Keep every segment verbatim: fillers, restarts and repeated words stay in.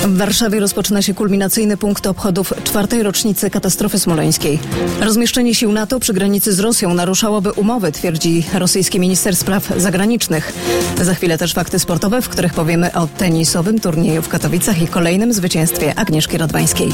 W Warszawie rozpoczyna się kulminacyjny punkt obchodów czwartej rocznicy katastrofy smoleńskiej. Rozmieszczenie sił NATO przy granicy z Rosją naruszałoby umowy, twierdzi rosyjski minister spraw zagranicznych. Za chwilę też fakty sportowe, w których powiemy o tenisowym turnieju w Katowicach i kolejnym zwycięstwie Agnieszki Radwańskiej.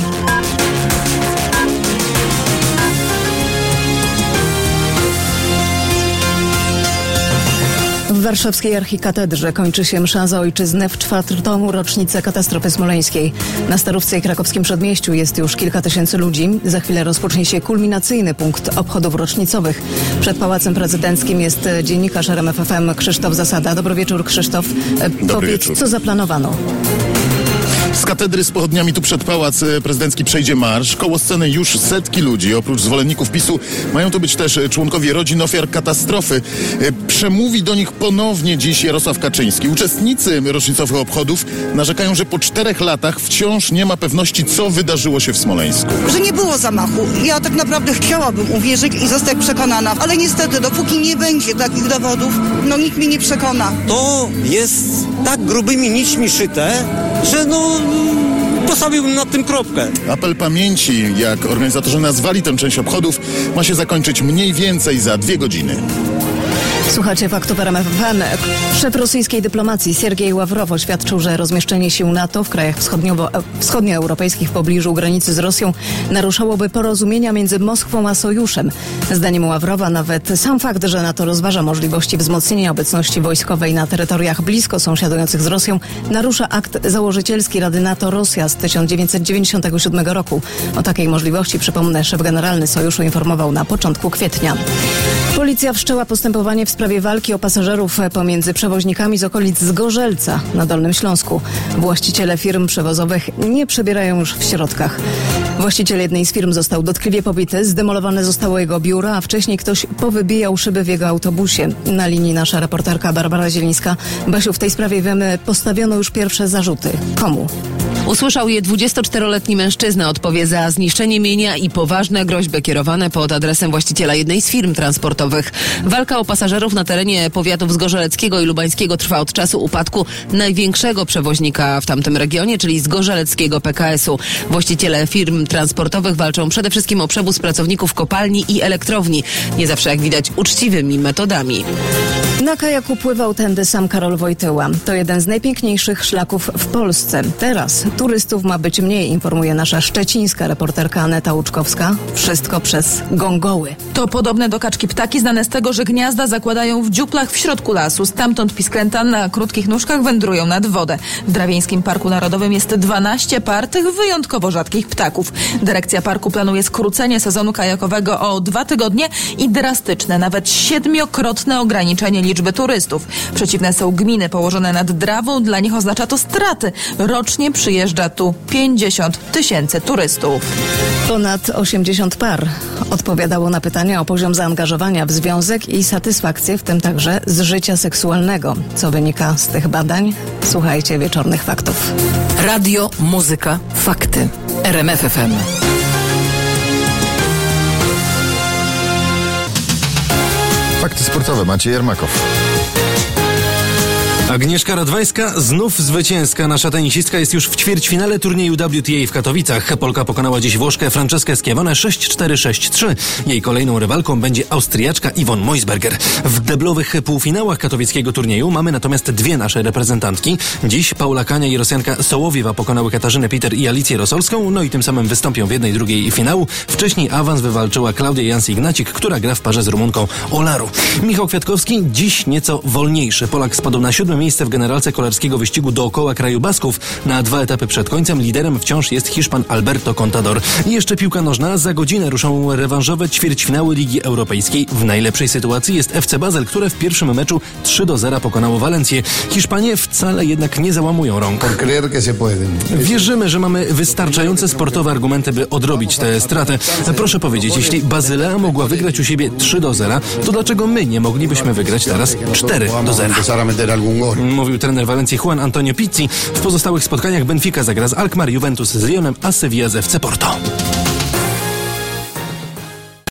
W warszawskiej archikatedrze kończy się msza za ojczyznę w czwartą rocznicę katastrofy smoleńskiej. Na Starówce i krakowskim przedmieściu jest już kilka tysięcy ludzi. Za chwilę rozpocznie się kulminacyjny punkt obchodów rocznicowych. Przed Pałacem Prezydenckim jest dziennikarz R M F F M Krzysztof Zasada. Dobry wieczór, Krzysztof. Dobry Powiedz, wieczór. Co zaplanowano? Z katedry z pochodniami tu przed Pałac Prezydencki przejdzie marsz. Koło sceny już setki ludzi. Oprócz zwolenników PiSu mają tu być też członkowie rodzin ofiar katastrofy. Przemówi do nich ponownie dziś Jarosław Kaczyński. Uczestnicy rocznicowych obchodów narzekają, że po czterech latach wciąż nie ma pewności, co wydarzyło się w Smoleńsku. Że nie było zamachu. Ja tak naprawdę chciałabym uwierzyć i zostać przekonana, ale niestety dopóki nie będzie takich dowodów, no nikt mnie nie przekona. To jest tak grubymi nićmi szyte, że no postawiłbym nad tym kropkę. Apel pamięci, jak organizatorzy nazwali tę część obchodów, ma się zakończyć mniej więcej za dwie godziny. Słuchacie faktów R M F F M. Szef rosyjskiej dyplomacji Siergiej Ławrow oświadczył, że rozmieszczenie sił NATO w krajach wschodnioeuropejskich w pobliżu granicy z Rosją naruszałoby porozumienia między Moskwą a Sojuszem. Zdaniem Ławrowa nawet sam fakt, że NATO rozważa możliwości wzmocnienia obecności wojskowej na terytoriach blisko sąsiadujących z Rosją, narusza akt założycielski Rady NATO-Rosja z tysiąc dziewięćset dziewięćdziesiątego siódmego roku. O takiej możliwości, przypomnę, szef generalny Sojuszu informował na początku kwietnia. Policja wszczęła postępowanie w sprawie walki o pasażerów pomiędzy przewoźnikami z okolic Zgorzelca na Dolnym Śląsku. Właściciele firm przewozowych nie przebierają już w środkach. Właściciel jednej z firm został dotkliwie pobity, zdemolowane zostało jego biuro, a wcześniej ktoś powybijał szyby w jego autobusie. Na linii nasza reporterka Barbara Zielińska. Basiu, w tej sprawie wiemy, postawiono już pierwsze zarzuty. Komu? Usłyszał je dwudziestoczteroletni mężczyzna, odpowie za zniszczenie mienia i poważne groźby kierowane pod adresem właściciela jednej z firm transportowych. Walka o pasażerów na terenie powiatów zgorzeleckiego i lubańskiego trwa od czasu upadku największego przewoźnika w tamtym regionie, czyli zgorzeleckiego P K S u. Właściciele firm transportowych walczą przede wszystkim o przewóz pracowników kopalni i elektrowni. Nie zawsze, jak widać, uczciwymi metodami. Na kajaku pływał tędy sam Karol Wojtyła. To jeden z najpiękniejszych szlaków w Polsce. Teraz turystów ma być mniej, informuje nasza szczecińska reporterka Aneta Łuczkowska. Wszystko przez gongoły. To podobne do kaczki ptaki, znane z tego, że gniazda zakładają w dziuplach w środku lasu. Stamtąd pisklęta na krótkich nóżkach wędrują nad wodę. W Drawieńskim Parku Narodowym jest dwanaście par tych wyjątkowo rzadkich ptaków. Dyrekcja parku planuje skrócenie sezonu kajakowego o dwa tygodnie i drastyczne, nawet siedmiokrotne ograniczenie liczby turystów. Przeciwne są gminy położone nad Drawą. Dla nich oznacza to straty. Rocznie przyjeżdża tu pięćdziesiąt tysięcy turystów. Ponad osiemdziesiąt par odpowiadało na pytania o poziom zaangażowania w związek i satysfakcję, w tym także z życia seksualnego. Co wynika z tych badań? Słuchajcie wieczornych faktów. Radio, muzyka, fakty. R M F F M. Fakty sportowe. Maciej Jermakow. Agnieszka Radwańska znów zwycięska. Nasza tenisistka jest już w ćwierćfinale turnieju W T A w Katowicach. Polka pokonała dziś Włoszkę Franceskę Schiavone sześć cztery sześć trzy. Jej kolejną rywalką będzie Austriaczka Yvonne Moisberger. W deblowych półfinałach katowickiego turnieju mamy natomiast dwie nasze reprezentantki. Dziś Paula Kania i Rosjanka Sołowiewa pokonały Katarzynę Peter i Alicję Rosolską, no i tym samym wystąpią w jednej drugiej finału. Wcześniej awans wywalczyła Klaudia Jans-Ignacik, która gra w parze z Rumunką Olaru. Michał Kwiatkowski dziś nieco wolniejszy. Polak spadł na siódme miejsce w generalce kolarskiego wyścigu dookoła kraju Basków. Na dwa etapy przed końcem liderem wciąż jest Hiszpan Alberto Contador. I jeszcze piłka nożna. Za godzinę ruszą rewanżowe ćwierćfinały Ligi Europejskiej. W najlepszej sytuacji jest F C Basel, które w pierwszym meczu trzy do zera pokonało Walencję. Hiszpanie wcale jednak nie załamują rąk. Wierzymy, że mamy wystarczające sportowe argumenty, by odrobić tę stratę. Proszę powiedzieć, jeśli Bazylea mogła wygrać u siebie trzy do zera, to dlaczego my nie moglibyśmy wygrać teraz cztery do zera? Mówił trener Walencji Juan Antonio Pizzi. W pozostałych spotkaniach Benfica zagra z Alkmaar, Juventus z Lyonem, a Sevilla z F C Porto.